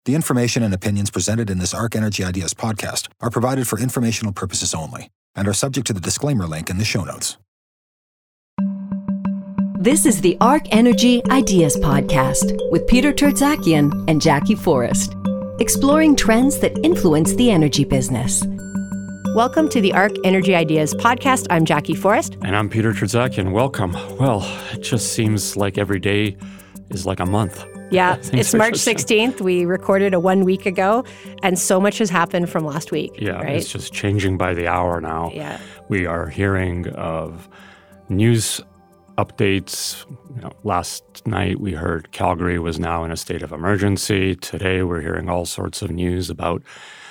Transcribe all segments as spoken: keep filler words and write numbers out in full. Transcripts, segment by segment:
The information and opinions presented in this Arc Energy Ideas podcast are provided for informational purposes only and are subject to the disclaimer link in the show notes. This is the Arc Energy Ideas podcast with Peter Tertzakian and Jackie Forrest, exploring trends that influence the energy business. Welcome to the Arc Energy Ideas podcast. I'm Jackie Forrest. And I'm Peter Tertzakian. Welcome. Well, it just seems like every day is like a month. Yeah, it's March sixteenth. We recorded a one week ago, and so much has happened from last week. Yeah, right? It's just changing by the hour now. Yeah. We are hearing of news updates. You know, last night we heard Calgary was now in a state of emergency. Today we're hearing all sorts of news about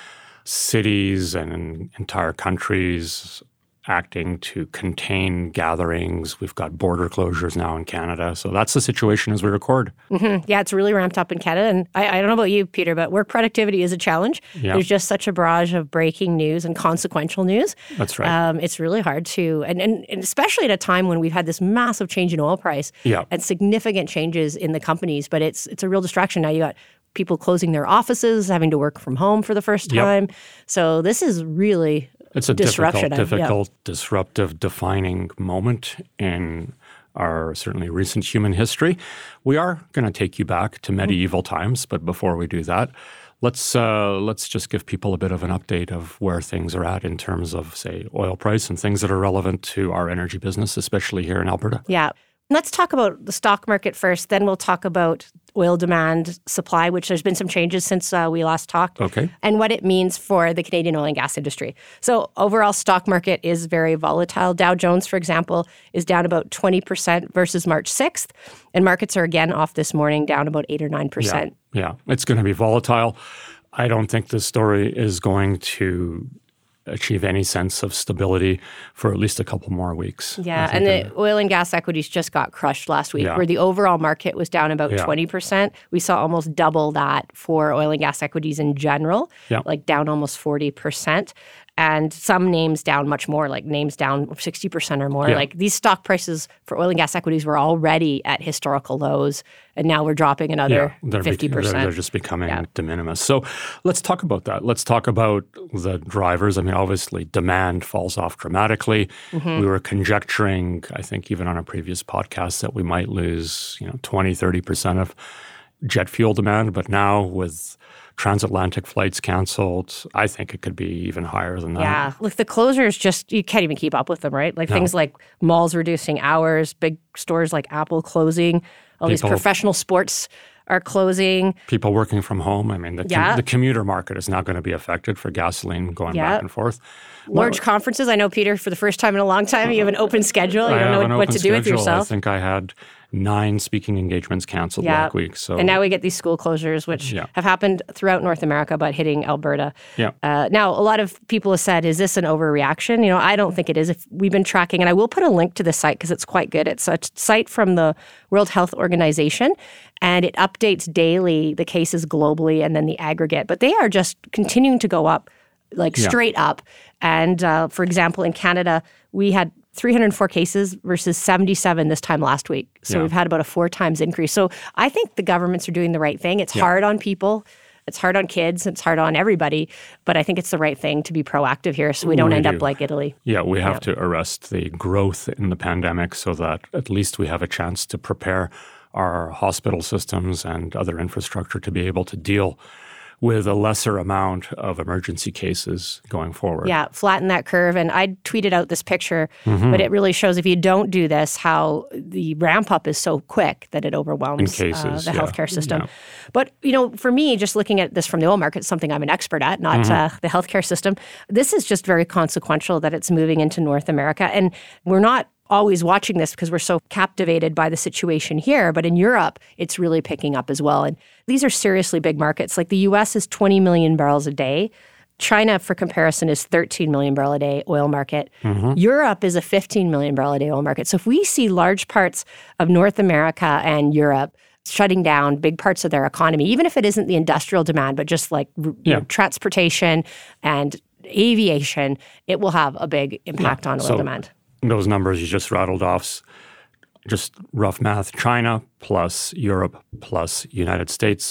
cities and entire countries acting to contain gatherings. We've got border closures now in Canada. So that's the situation as we record. Mm-hmm. Yeah, it's really ramped up in Canada. And I, I don't know about you, Peter, but work productivity is a challenge. Yeah. There's just such a barrage of breaking news and consequential news. That's right. Um, it's really hard to, and, and, and especially at a time when we've had this massive change in oil price yeah. and significant changes in the companies. But it's it's a real distraction. Now you got people closing their offices, having to work from home for the first time. Yep. So this is really It's a disruption. difficult, difficult, yeah. disruptive, defining moment in our certainly recent human history. We are going to take you back to medieval mm-hmm. times, but before we do that, let's uh, let's just give people a bit of an update of where things are at in terms of, say, oil price and things that are relevant to our energy business, especially here in Alberta. Yeah. Let's talk about the stock market first. Then we'll talk about oil demand supply, which there's been some changes since uh, we last talked. Okay. And what it means for the Canadian oil and gas industry. So overall stock market is very volatile. Dow Jones, for example, is down about twenty percent versus March sixth. And markets are again off this morning, down about eight or nine percent. Yeah, yeah. It's going to be volatile. I don't think this story is going to achieve any sense of stability for at least a couple more weeks. Yeah, and the oil and gas equities just got crushed last week, yeah. where the overall market was down about yeah. twenty percent. We saw almost double that for oil and gas equities in general, yeah. like down almost forty percent. And some names down much more, like names down sixty percent or more. Yeah. Like these stock prices for oil and gas equities were already at historical lows, and now we're dropping another yeah, they're fifty percent. They're, they're just becoming yeah. de minimis. So let's talk about that. Let's talk about the drivers. I mean, obviously, demand falls off dramatically. Mm-hmm. We were conjecturing, I think, even on a previous podcast, that we might lose, you know, twenty, thirty percent of jet fuel demand. But now with transatlantic flights canceled, I think it could be even higher than that. Yeah. Look, the closures just, you can't even keep up with them, right? Like no. things like malls reducing hours, big stores like Apple closing, all people, these professional sports are closing. People working from home. I mean, the, yeah. com- the commuter market is not going to be affected for gasoline going yeah. back and forth. Large well, conferences. I know, Peter, for the first time in a long time, you have an open schedule. You I don't know what, what to schedule. do with yourself. I think I had nine speaking engagements canceled yeah. last week. So. And now we get these school closures, which yeah. have happened throughout North America, but hitting Alberta. Yeah. Uh, now, a lot of people have said, is this an overreaction? You know, I don't think it is. If we've been tracking, and I will put a link to the site because it's quite good. It's a site from the World Health Organization, and it updates daily the cases globally and then the aggregate. But they are just continuing to go up, like yeah. straight up. And uh, for example, in Canada, we had three hundred four cases versus seventy-seven this time last week. So yeah. we've had about a four times increase. So I think the governments are doing the right thing. It's yeah. hard on people. It's hard on kids. It's hard on everybody. But I think it's the right thing to be proactive here so we don't we end do. up like Italy. Yeah, we have yeah. to arrest the growth in the pandemic so that at least we have a chance to prepare our hospital systems and other infrastructure to be able to deal with a lesser amount of emergency cases going forward. Yeah, flatten that curve. And I tweeted out this picture, mm-hmm. but it really shows if you don't do this, how the ramp up is so quick that it overwhelms In cases, uh, the yeah. healthcare system. Yeah. But, you know, for me, just looking at this from the oil market, something I'm an expert at, not mm-hmm. uh, the healthcare system, this is just very consequential that it's moving into North America. And we're not always watching this because we're so captivated by the situation here. But in Europe, it's really picking up as well. And these are seriously big markets. Like the U S is twenty million barrels a day. China, for comparison, is thirteen million barrel a day oil market. Mm-hmm. Europe is a fifteen million barrel a day oil market. So if we see large parts of North America and Europe shutting down big parts of their economy, even if it isn't the industrial demand, but just like yeah. you know, transportation and aviation, it will have a big impact yeah. on oil so demand. Those numbers you just rattled off, just rough math, China plus Europe plus United States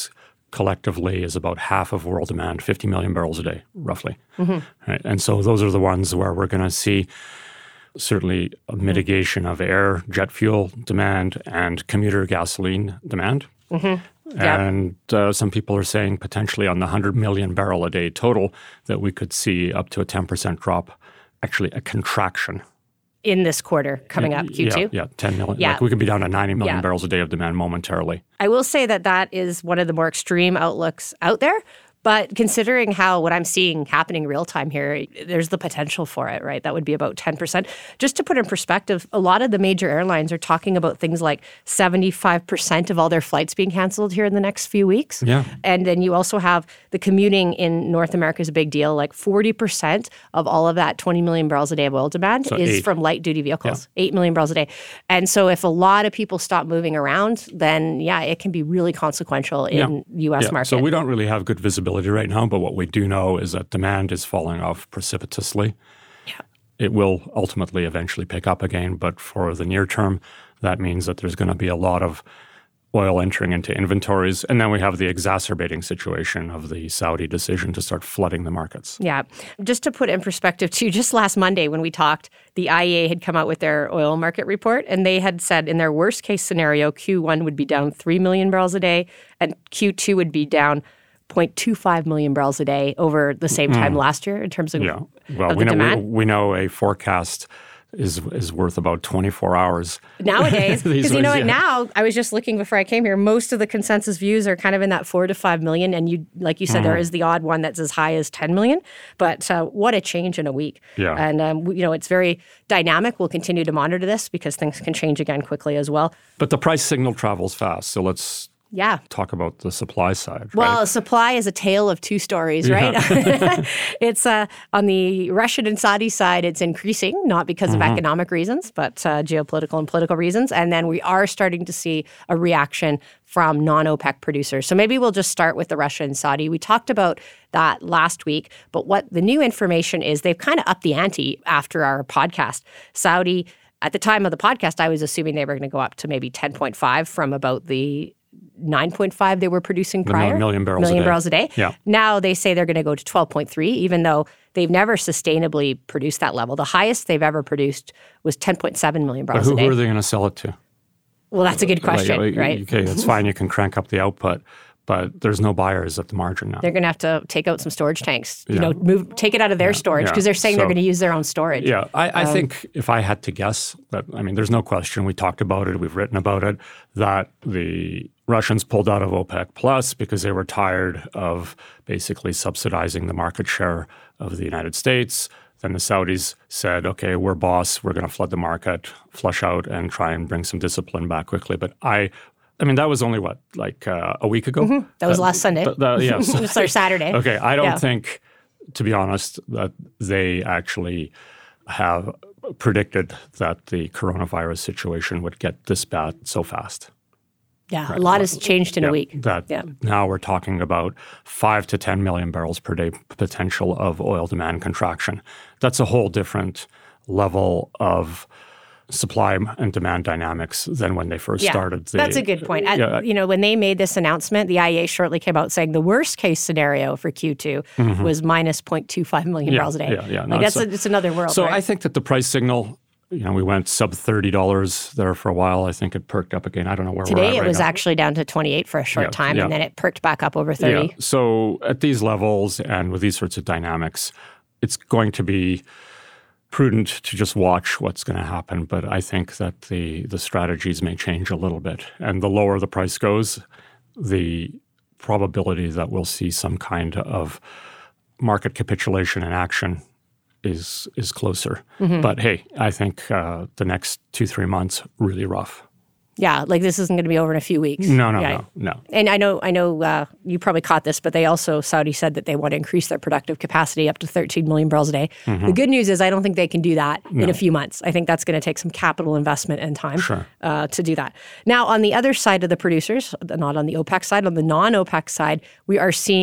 collectively is about half of world demand, fifty million barrels a day, roughly. Mm-hmm. Right? And so those are the ones where we're going to see certainly a mitigation of air, jet fuel demand, and commuter gasoline demand. Mm-hmm. Yep. And uh, some people are saying potentially on the one hundred million barrel a day total that we could see up to a ten percent drop, actually a contraction. In this quarter coming up, Q two? Yeah, yeah ten million. Yeah. Like we could be down to ninety million Yeah. barrels a day of demand momentarily. I will say that that is one of the more extreme outlooks out there. But considering how what I'm seeing happening real time here, there's the potential for it, right? That would be about ten percent. Just to put in perspective, a lot of the major airlines are talking about things like seventy-five percent of all their flights being canceled here in the next few weeks. Yeah. And then you also have the commuting in North America is a big deal. Like forty percent of all of that twenty million barrels a day of oil demand So is eight. from light duty vehicles, yeah. eight million barrels a day. And so if a lot of people stop moving around, then yeah, it can be really consequential in Yeah. U S Yeah. market. So we don't really have good visibility right now, but what we do know is that demand is falling off precipitously. Yeah. It will ultimately eventually pick up again, but for the near term, that means that there's going to be a lot of oil entering into inventories. And then we have the exacerbating situation of the Saudi decision to start flooding the markets. Yeah. Just to put it in perspective, too, just last Monday when we talked, the I E A had come out with their oil market report, and they had said in their worst case scenario, Q one would be down three million barrels a day, and Q two would be down zero point two five million barrels a day over the same time mm. last year in terms of, yeah. well, of we the know, demand. We, we know a forecast is is worth about twenty-four hours. Nowadays, because you know what, yeah. now, I was just looking before I came here, most of the consensus views are kind of in that four to five million. And you, like you said, mm. there is the odd one that's as high as ten million. But uh, what a change in a week. Yeah. And, um, you know, it's very dynamic. We'll continue to monitor this because things can change again quickly as well. But the price signal travels fast. So let's Yeah. talk about the supply side. Well, right? supply is a tale of two stories, right? Yeah. It's uh, on the Russian and Saudi side, it's increasing, not because mm-hmm. of economic reasons, but uh, geopolitical and political reasons. And then we are starting to see a reaction from non-OPEC producers. So maybe we'll just start with the Russia and Saudi. We talked about that last week, but what the new information is, they've kind of upped the ante after our podcast. Saudi, at the time of the podcast, I was assuming they were going to go up to maybe ten point five from about the nine point five they were producing prior. The million barrels million a day. barrels a day. Yeah. Now they say they're going to go to twelve point three, even though they've never sustainably produced that level. The highest they've ever produced was ten point seven million barrels but who, a day. Who are they going to sell it to? Well, that's a good question, like, right? Okay, that's fine. You can crank up the output, but there's no buyers at the margin now. They're going to have to take out some storage tanks, you Yeah. know, move, take it out of their Yeah. storage because Yeah. they're saying So- they're going to use their own storage. Yeah, I, I Um, think if I had to guess, that I mean, there's no question. We talked about it. We've written about it. That the Russians pulled out of OPEC Plus because they were tired of basically subsidizing the market share of the United States. Then the Saudis said, "Okay, we're boss. We're going to flood the market, flush out, and try and bring some discipline back quickly." But I. I mean, that was only, what, like uh, a week ago? Mm-hmm. That was Uh, last Sunday. th- th- yeah, so- Sorry, Saturday. Okay, I don't Yeah. think, to be honest, that they actually have predicted that the coronavirus situation would get this bad so fast. Yeah, Right. a lot has changed in Yeah, a week. That Yeah. now we're talking about five to ten million barrels per day potential of oil demand contraction. That's a whole different level of supply and demand dynamics than when they first Yeah, started. The, that's a good point. At- yeah, you know, when they made this announcement, the I E A shortly came out saying the worst case scenario for Q two Mhm. was minus zero point two five million Yeah, barrels a day. yeah, yeah. No, Like that's it's a, a- it's another world. So right? I think that the price signal, you know, we went sub thirty dollars there for a while. I think it perked up again. I don't know where we're Today at it right was now. actually down to twenty-eight for a short Yeah, time, yeah. and then it perked back up over thirty. Yeah. So at these levels and with these sorts of dynamics, it's going to be prudent to just watch what's going to happen. But I think that the the strategies may change a little bit. And the lower the price goes, the probability that we'll see some kind of market capitulation in action is is closer. Mm-hmm. But hey, I think uh, the next two, three months, really rough. Yeah, like this isn't going to be over in a few weeks. No, no, Yeah. no, no. And I know, I know, uh, you probably caught this, but they also Saudi said that they want to increase their productive capacity up to thirteen million barrels a day. Mm-hmm. The good news is, I don't think they can do that in No. a few months. I think that's going to take some capital investment and time Sure. uh, to do that. Now, on the other side of the producers, not on the OPEC side, on the non-OPEC side, we are seeing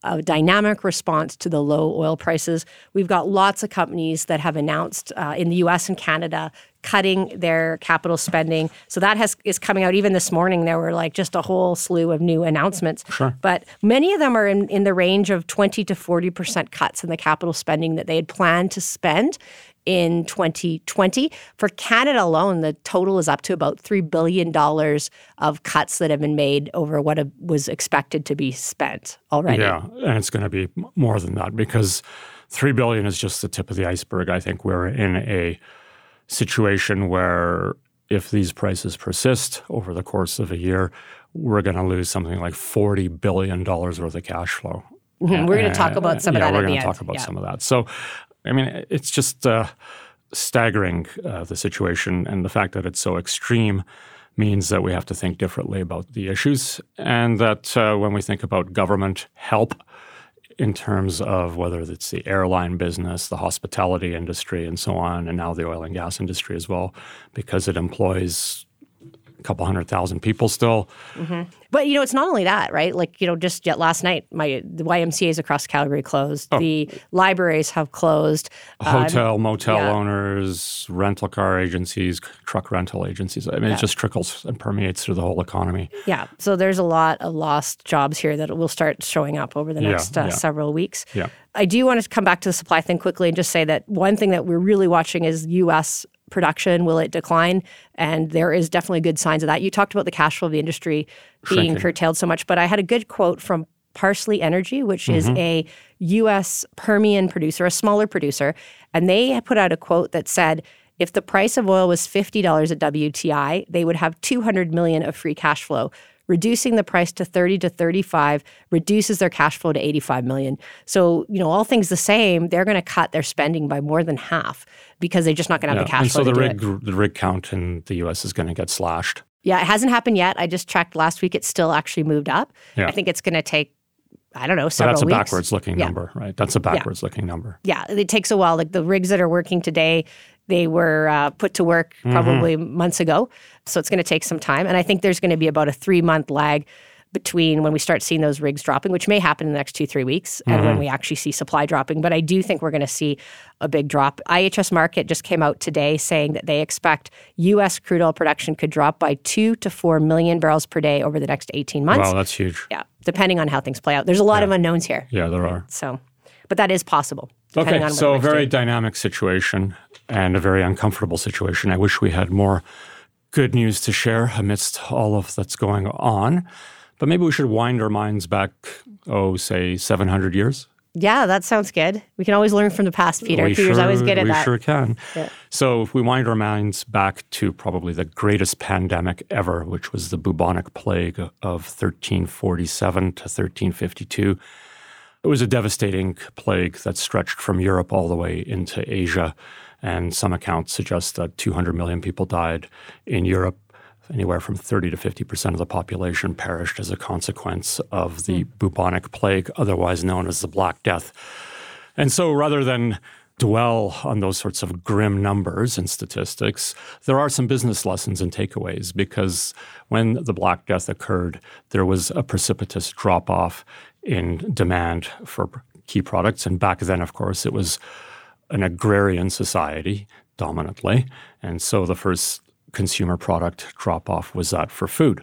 a dynamic response to the low oil prices. We've got lots of companies that have announced uh, in the U S and Canada cutting their capital spending. So that has is coming out. Even this morning, there were like just a whole slew of new announcements. Sure. But many of them are in, in the range of twenty to forty percent cuts in the capital spending that they had planned to spend in twenty twenty. For Canada alone, the total is up to about three billion dollars of cuts that have been made over what was expected to be spent already. Yeah, and it's going to be more than that because three billion dollars is just the tip of the iceberg. I think we're in a situation where if these prices persist over the course of a year, we're going to lose something like forty billion dollars worth of cash flow. Mm-hmm. We're going to talk about some yeah, of that we're at the going to end. talk about yeah. some of that. So, I mean, it's just uh, staggering, uh, the situation, and the fact that it's so extreme means that we have to think differently about the issues, and that uh, when we think about government help in terms of whether it's the airline business, the hospitality industry, and so on, and now the oil and gas industry as well, because it employs a couple hundred thousand people still. Mm-hmm. But, you know, it's not only that, right? Like, you know, just yet last night, my the Y M C As across Calgary closed. Oh. The libraries have closed. Hotel, um, motel yeah. owners, rental car agencies, truck rental agencies. I mean, yeah. it just trickles and permeates through the whole economy. Yeah. So there's a lot of lost jobs here that will start showing up over the next yeah, uh, yeah. several weeks. Yeah. I do want to come back to the supply thing quickly and just say that one thing that we're really watching is U S production. Will it decline? And there is definitely good signs of that. You talked about the cash flow of the industry being Shrinking. curtailed so much, but I had a good quote from Parsley Energy, which mm-hmm. is a U S Permian producer, a smaller producer, and they put out a quote that said, if the price of oil was fifty dollars at W T I, they would have two hundred million dollars of free cash flow. Reducing the price to thirty to thirty-five reduces their cash flow to eighty-five million dollars. So, you know, all things the same, they're going to cut their spending by more than half because they're just not going to have yeah. the cash and flow so to the do rig, it. the rig count in the U S is going to get slashed. Yeah, it hasn't happened yet. I just checked last week. It's still actually moved up. Yeah. I think it's going to take, I don't know, several weeks. That's a weeks. backwards-looking yeah. number, right? That's a backwards-looking yeah. number. Yeah, it takes a while. Like the rigs that are working today, they were uh, put to work probably mm-hmm. months ago. So it's going to take some time. And I think there's going to be about a three-month lag between when we start seeing those rigs dropping, which may happen in the next two, three weeks, and mm-hmm. when we actually see supply dropping. But I do think we're going to see a big drop. I H S Markit just came out today saying that they expect U S crude oil production could drop by two to four million barrels per day over the next eighteen months. Wow, that's huge. Yeah, depending on how things play out. There's a lot yeah. of unknowns here. Yeah, there are. So, but that is possible. Okay, on so a very doing. dynamic situation and a very uncomfortable situation. I wish we had more good news to share amidst all of that's going on. But maybe we should wind our minds back, oh, say, seven hundred years? Yeah, that sounds good. We can always learn from the past, Peter. We Peter's sure, always good at we that. We sure can. Yeah. So if we wind our minds back to probably the greatest pandemic ever, which was the bubonic plague of thirteen forty-seven to thirteen fifty-two, it was a devastating plague that stretched from Europe all the way into Asia. And some accounts suggest that two hundred million people died in Europe. Anywhere from thirty to fifty percent of the population perished as a consequence of the mm. bubonic plague, otherwise known as the Black Death. And so rather than dwell on those sorts of grim numbers and statistics, there are some business lessons and takeaways, because when the Black Death occurred, there was a precipitous drop-off in demand for key products. And back then, of course, it was an agrarian society dominantly. And so the first consumer product drop-off was that for food.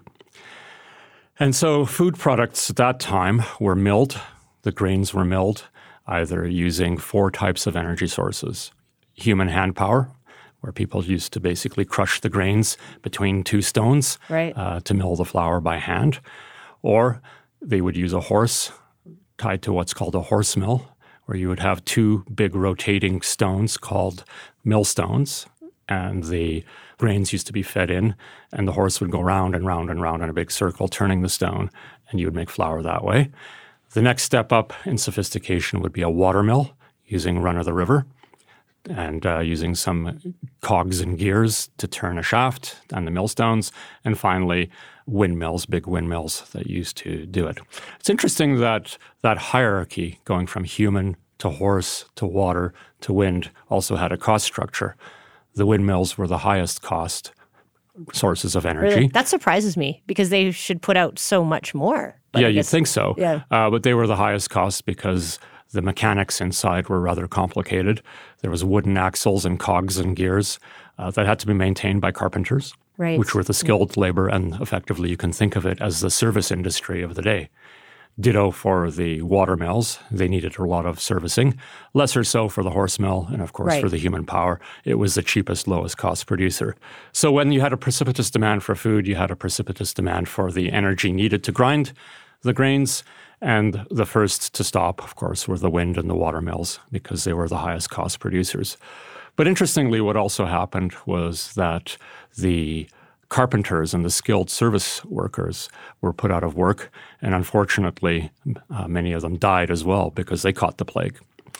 And so food products at that time were milled. The grains were milled either using four types of energy sources. Human hand power, where people used to basically crush the grains between two stones right. uh, to mill the flour by hand. Or they would use a horse tied to what's called a horse mill, where you would have two big rotating stones called millstones, and the grains used to be fed in, and the horse would go round and round and round in a big circle, turning the stone, and you would make flour that way. The next step up in sophistication would be a water mill using run-of-the-river and uh, using some cogs and gears to turn a shaft and the millstones, and finally windmills, big windmills that used to do it. It's interesting that that hierarchy going from human to horse to water to wind also had a cost structure. The windmills were the highest cost sources of energy. Really? That surprises me because they should put out so much more. Yeah, you'd think so. Yeah. Uh, but they were the highest cost because the mechanics inside were rather complicated. There was wooden axles and cogs and gears uh, that had to be maintained by carpenters, right. which were the skilled labor, and effectively you can think of it as the service industry of the day. Ditto for the water mills. They needed a lot of servicing. Lesser so for the horse mill and, of course, right. for the human power. It was the cheapest, lowest cost producer. So when you had a precipitous demand for food, you had a precipitous demand for the energy needed to grind the grains. And the first to stop, of course, were the wind and the water mills because they were the highest cost producers. But interestingly, what also happened was that the carpenters and the skilled service workers were put out of work. And unfortunately, uh, many of them died as well because they caught the plague.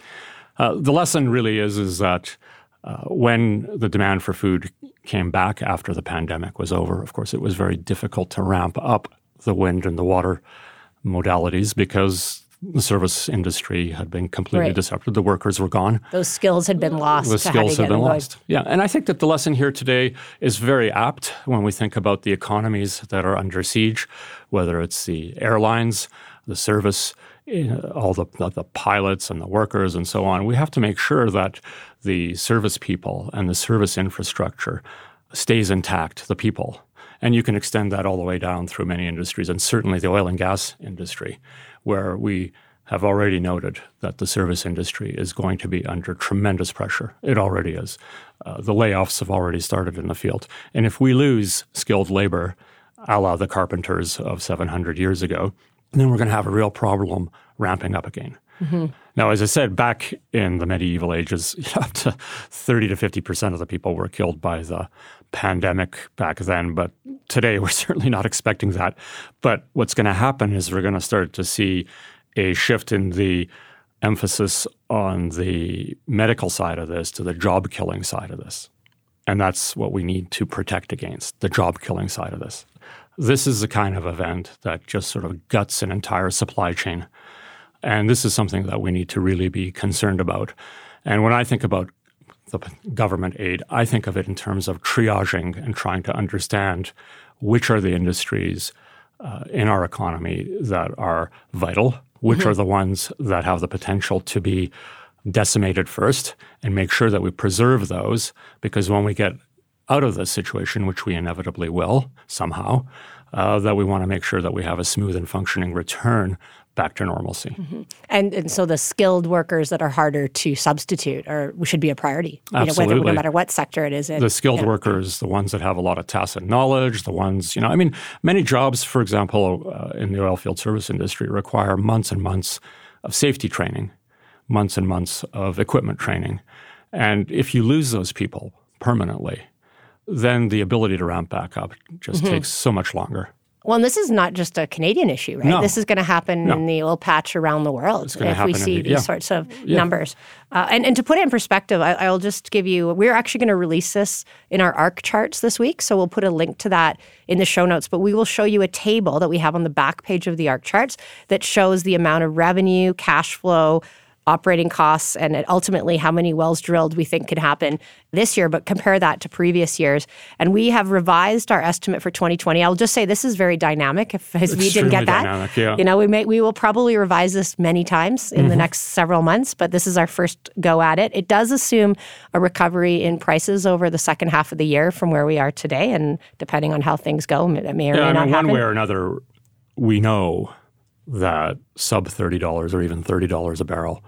Uh, the lesson really is, is that uh, when the demand for food came back after the pandemic was over, of course, it was very difficult to ramp up the wind and the water modalities because the service industry had been completely right. disrupted. The workers were gone. Those skills had been lost. The skills had been lost. Yeah, and I think that the lesson here today is very apt when we think about the economies that are under siege, whether it's the airlines, the service, all the, the pilots and the workers and so on. We have to make sure that the service people and the service infrastructure stays intact, the people. And you can extend that all the way down through many industries, and certainly the oil and gas industry, where we have already noted that the service industry is going to be under tremendous pressure. It already is. Uh, the layoffs have already started in the field. And if we lose skilled labor, a la the carpenters of seven hundred years ago, then we're going to have a real problem ramping up again. Mm-hmm. Now, as I said, back in the medieval ages, up to thirty to fifty percent of the people were killed by the pandemic back then. But today, we're certainly not expecting that. But what's going to happen is we're going to start to see a shift in the emphasis on the medical side of this to the job-killing side of this. And that's what we need to protect against, the job-killing side of this. This is the kind of event that just sort of guts an entire supply chain. And this is something that we need to really be concerned about. And when I think about the government aid, I think of it in terms of triaging and trying to understand which are the industries uh, in our economy that are vital, which mm-hmm. are the ones that have the potential to be decimated first, and make sure that we preserve those, because when we get out of this situation, which we inevitably will somehow, uh, that we want to make sure that we have a smooth and functioning return back to normalcy. Mm-hmm. And and so the skilled workers that are harder to substitute are should be a priority. You Absolutely. know, whether, no matter what sector it is in. The skilled yeah. workers, the ones that have a lot of tacit knowledge, the ones, you know, I mean, many jobs, for example, uh, in the oil field service industry require months and months of safety training, months and months of equipment training. And if you lose those people permanently, then the ability to ramp back up just mm-hmm. takes so much longer. Well, and this is not just a Canadian issue, right? No. This is going to happen no. in the oil patch around the world if we see the, these yeah. sorts of yeah. numbers. Uh, and, and to put it in perspective, I, I'll just give you, we're actually going to release this in our A R C charts this week, so we'll put a link to that in the show notes. But we will show you a table that we have on the back page of the A R C charts that shows the amount of revenue, cash flow, operating costs, and ultimately how many wells drilled we think could happen this year, but compare that to previous years. And we have revised our estimate for twenty twenty. I'll just say this is very dynamic. If we didn't get that, dynamic, yeah. you know, we may we will probably revise this many times in mm-hmm. the next several months, but this is our first go at it. It does assume a recovery in prices over the second half of the year from where we are today, and depending on how things go, that may or yeah, may I not mean, happen. One way or another, we know that sub thirty dollars or even thirty dollars a barrel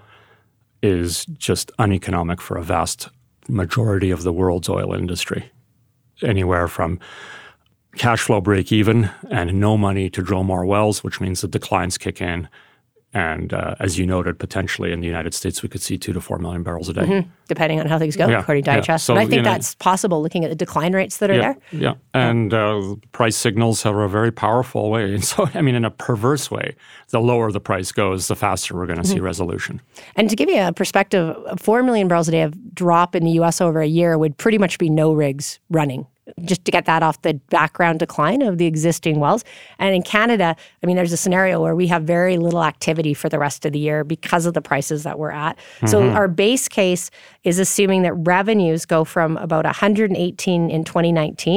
is just uneconomic for a vast majority of the world's oil industry. Anywhere from cash flow break even and no money to drill more wells, which means the declines kick in. And uh, as you noted, potentially in the United States, we could see two to four million barrels a day. Mm-hmm. Depending on how things go, yeah, according to I H S. Yeah. So, and I think you know, that's possible looking at the decline rates that are yeah, there. Yeah, and uh, price signals have a very powerful way. And so, I mean, in a perverse way, the lower the price goes, the faster we're going to mm-hmm. see resolution. And to give you a perspective, four million barrels a day of drop in the U S over a year would pretty much be no rigs running, just to get that off the background decline of the existing wells. And in Canada, I mean, there's a scenario where we have very little activity for the rest of the year because of the prices that we're at. Mm-hmm. So our base case is assuming that revenues go from about one hundred eighteen in twenty nineteen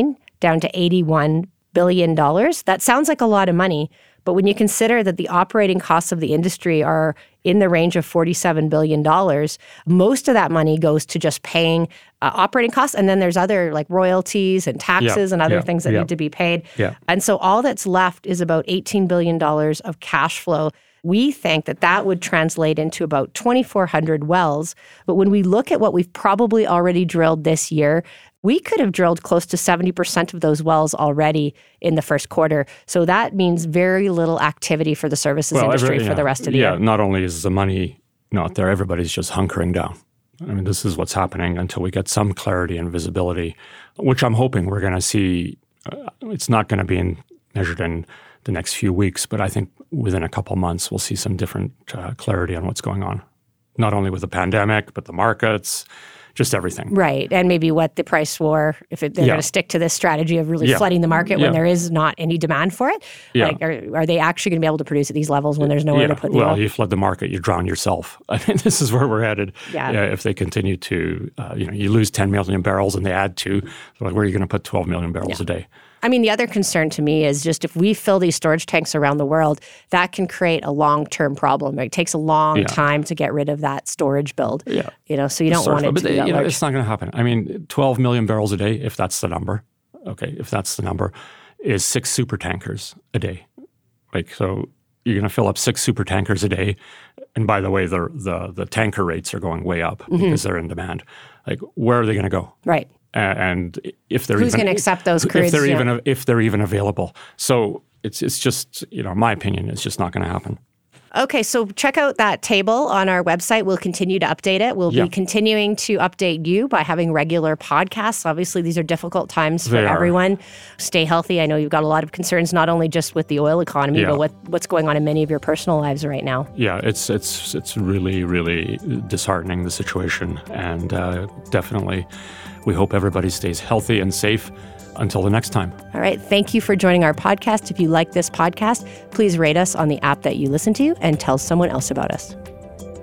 down to eighty-one billion dollars. That sounds like a lot of money, but when you consider that the operating costs of the industry are in the range of forty-seven billion dollars, most of that money goes to just paying uh, operating costs. And then there's other like royalties and taxes yeah, and other yeah, things that yeah. need to be paid. Yeah. And so all that's left is about eighteen billion dollars of cash flow. We think that that would translate into about twenty-four hundred wells. But when we look at what we've probably already drilled this year, we could have drilled close to seventy percent of those wells already in the first quarter. So that means very little activity for the services well, industry every, for yeah, the rest of the yeah, year. Not only is the money not there, everybody's just hunkering down. I mean, this is what's happening until we get some clarity and visibility, which I'm hoping we're going to see. Uh, it's not going to be in, measured in the next few weeks, but I think within a couple months, we'll see some different uh, clarity on what's going on, not only with the pandemic, but the markets, just everything. Right. And maybe what the price war, if it, they're Yeah. going to stick to this strategy of really Yeah. flooding the market Yeah. when there is not any demand for it. Yeah. Like, are, are they actually going to be able to produce at these levels when there's nowhere yeah. to put the well, oil? you flood the market, you drown yourself. I mean, this is where we're headed. Yeah. Uh, if they continue to, uh, you know, you lose ten million barrels and they add two, like, where are you going to put twelve million barrels Yeah. a day? I mean, the other concern to me is just if we fill these storage tanks around the world, that can create a long-term problem. It takes a long Yeah. time to get rid of that storage build. Yeah. You know, so you don't Sort want of, it to but be that you know, large. it's not going to happen. I mean, twelve million barrels a day, if that's the number, okay, if that's the number, is six super tankers a day. Like, so you're going to fill up six super tankers a day. And by the way, the the, the tanker rates are going way up Mm-hmm. because they're in demand. Like, where are they going to go? Right. And if they're Who's even going to accept those crudes? if they're Yeah. even if they're even available. So it's it's just, you know, my opinion, it's just not going to happen. Okay, so check out that table on our website. We'll continue to update it. We'll Yeah. be continuing to update you by having regular podcasts. Obviously, these are difficult times for They are. everyone. Stay healthy. I know you've got a lot of concerns, not only just with the oil economy, Yeah. but what, what's going on in many of your personal lives right now. Yeah, it's it's it's really really disheartening, the situation, and uh, definitely we hope everybody stays healthy and safe until the next time. All right, thank you for joining our podcast. If you like this podcast, please rate us on the app that you listen to and tell someone else about us.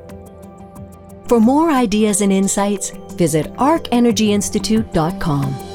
For more ideas and insights, visit arc energy institute dot com.